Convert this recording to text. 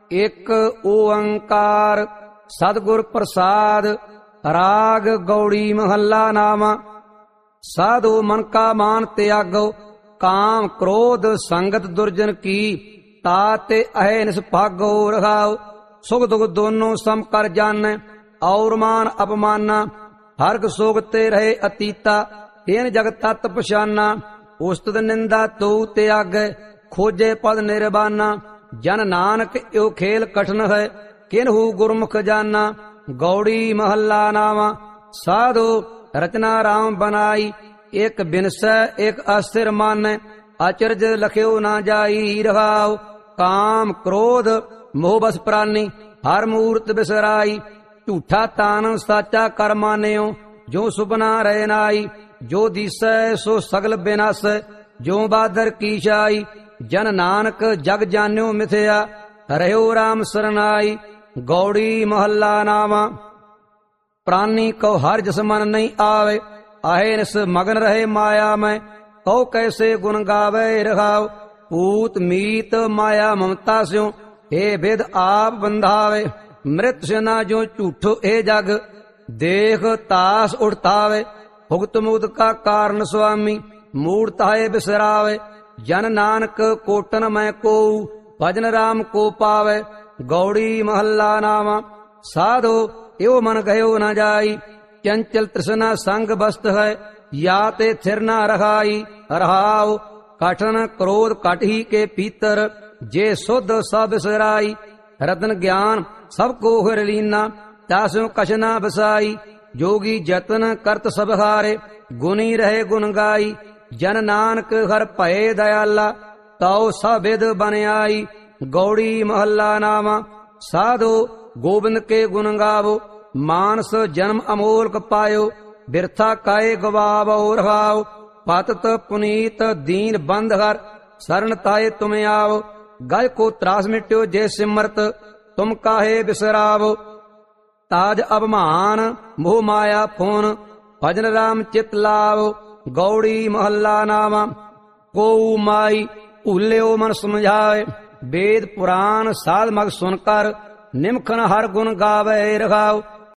ਇੱਕ ਓੰਕਾਰ ਸਤਿਗੁਰ ਪ੍ਰਸਾਦ। ਰਾਗ ਗੌੜੀ ਮਹੱਲਾ ਨਾਵਾਂ। ਸਾਧੂ ਮਨ ਕਾ ਮਾਨ ਤਿਆਗੋ, ਕਾਮ ਕ੍ਰੋਧ ਸੰਗਤ ਦੁਰਜਨ ਕੀ। ਤਾਤੇ ਅਹੈ ਨਿਸਭਾਗੋ ਰਹਾਉ, ਸੁਖ ਦੁਖ ਦੋਨੋਂ ਸਮ ਕਰ ਜਾਣੈ। ਔਰ ਮਾਨ ਅਪਮਾਨਾ, ਹਰਖ ਸੋਗ ਤੇ ਰਹੇ ਅਤੀਤਾ। ਤੇਨ ਜਗ ਤਤ ਪਛਾਨਾ, ਉਸਤਤ ਨਿੰਦਾ ਤੂ ਤਿਆਗੈ। ਖੋਜੇ ਪਦ ਨਿਰਬਾਨਾ, ਜਨ ਨਾਨਕ ਇਉ ਖੇਲ ਕਠਨ ਹੈ। ਕਿਨਹੂ ਗੁਰਮੁਖ ਜਾਨਾ। ਗੌੜੀ ਮਹੱਲਾ ਨਾਵਾਂ। ਸਾਧੂ ਰਚਨਾ ਰਾਮ ਬਨਾਈ, ਇਕ ਬਿਨਸੈ ਇਕ ਅਸਥਿਰ ਮਾਨੈ। ਅਚਰਜ ਲਖਿਓ ਨਾ ਜਾਈ ਰਹਾਉ, ਕਾਮ ਕ੍ਰੋਧ ਮੋਹ ਬਸ ਪ੍ਰਾਨੀ। ਹਰ ਮੂਰਤ ਬਿਸਰਾਈ, ਝੂਠਾ ਤਾਨ ਸਾਚਾ ਕਰ ਮਾਨਿਓ। ਜੋ ਸੁਪਨਾ ਰਹਿ ਨਾਈ, ਜੋ ਦੀਸੈ ਸੋ ਸਗਲ ਬਿਨਾਸੈ। ਜੋ ਬਾਦਰ ਕੀ ਛਾਈ, ਜਨ ਨਾਨਕ ਜਗ ਜਾਣਿਓ ਮਿਥਿਆ। ਰਹਿਓ ਰਾਮ ਸਰਨਾਈ। ਗੌੜੀ ਮਹੱਲਾ ਨਾਵਾਂ। ਪ੍ਰਾਨੀ ਕਉ ਹਰ ਜਸ ਮਨ ਨਹੀਂ ਆਵੇ, ਆਹੇ ਨਿਸ ਮਗਨ ਰਹੇ ਮਾਇਆ ਮੈਂ। ਕਉ ਕੈਸੇ ਗੁਣ ਗਾਵੇ ਰਹਾਉ, ਪੂਤ ਮੀਤ ਮਾਇਆ ਮਮਤਾ ਸਿਉ। ਏ ਬਿਦ ਆਪ ਬੰਧਾਵੇ, ਮ੍ਰਿਤ ਸਿਨਾ ਜੋ ਝੂਠੋ ਇਹ ਜਗ। ਦੇਖ ਤਾਸ ਉਠਤਾਵੇ, ਭੁਗਤ ਮੁਕਤ ਕਾ ਕਾਰਨ ਸੁਆਮੀ। ਮੂੜ ਤਾਏ ਬਿਸਰਾਵੇ, ਜਨ ਨਾਨਕ ਕੋਟਨ ਮੈਂ ਕੋਊ। ਭਜਨ ਰਾਮ ਕੋ ਪਾਵੇ। ਗੌੜੀ ਮਹੱਲਾ ਨਾਵਾਂ। ਸਾਧੋ ਇਉ ਮਨ ਗਇਓ ਨ ਜਾਈ, ਚੰਚਲ ਤ੍ਰਿਸ਼ਨਾ ਸੰਗ ਬਸਤ ਹੈ। ਯਾ ਤੇ ਥਿਰ ਨਾ ਰਹਾਈ ਰਹਾਉ, ਕਠਨ ਕ੍ਰੋਧ ਕਟ ਹੀ ਕੇ ਪੀਤਰ। ਜੇ ਸੁਧ ਸਭ ਬਿਸਰਾਈ, ਰਤਨ ਗਿਆਨ ਸਭ ਕੋ ਹਿਰ ਲੀਨਾ। ਤਾਸਿਉ ਕਛ ਨਾ ਬਸਾਈ, ਜੋਗੀ ਜਤਨ ਕਰਤ ਸਭ ਹਾਰੇ। ਗੁਣੀ ਰਹੇ ਗੁਣ ਗਾਈ, ਜਨ ਨਾਨਕ ਹਰ ਭਏ ਦਇਆਲਾ। ਤਉ ਸਭ ਵਿਦ ਬਨ ਆਈ। ਗੌੜੀ ਮਹੱਲਾ ਨਾਵਾਂ। ਸਾਧੋ ਗੋਬਿੰਦ ਕੇ ਗੁਣ ਗਾਵੋ, ਮਾਨਸ ਜਨਮ ਅਮੋਲਕ ਪਾਇਓ। ਬਿਰਥਾ ਕਾਏ ਗਵਾਵੋ ਰਹਾਉ, ਪਤਤ ਪੁਨੀਤ ਦੀਨ ਬੰਧ ਹਰ। ਸਰਨ ਤਾਏ ਤੁਮ ਆਵੋ, ਗਜ ਕੋ ਤਰਾਸ ਮਿਟਿਓ ਜੇ ਸਿਮਰਤ। ਤੁਮ ਕਾਹੇ ਬਿਸਰਾਵੋ, ਤਾਜ ਅਭਮਾਨ ਮੋਹ ਮਾਇਆ ਫੋਨ। ਭਜਨ ਰਾਮ ਚਿਤ ਲਾਵੋ। ਗੌੜੀ ਮਹੱਲਾ ਨਾਵਾਂ। ਕੋ ਮਾਈ ਭੂਲਿਓ ਮਨ ਸਮਝਾਵੇ, ਵੇਦ ਪੁਰਾਨ ਸਾਧ ਮਗ ਸੁਨ ਕਰ। ਨਿਮਖਨ ਹਰ ਗੁਣ ਗਾਵੇ ਰਹਾਉ,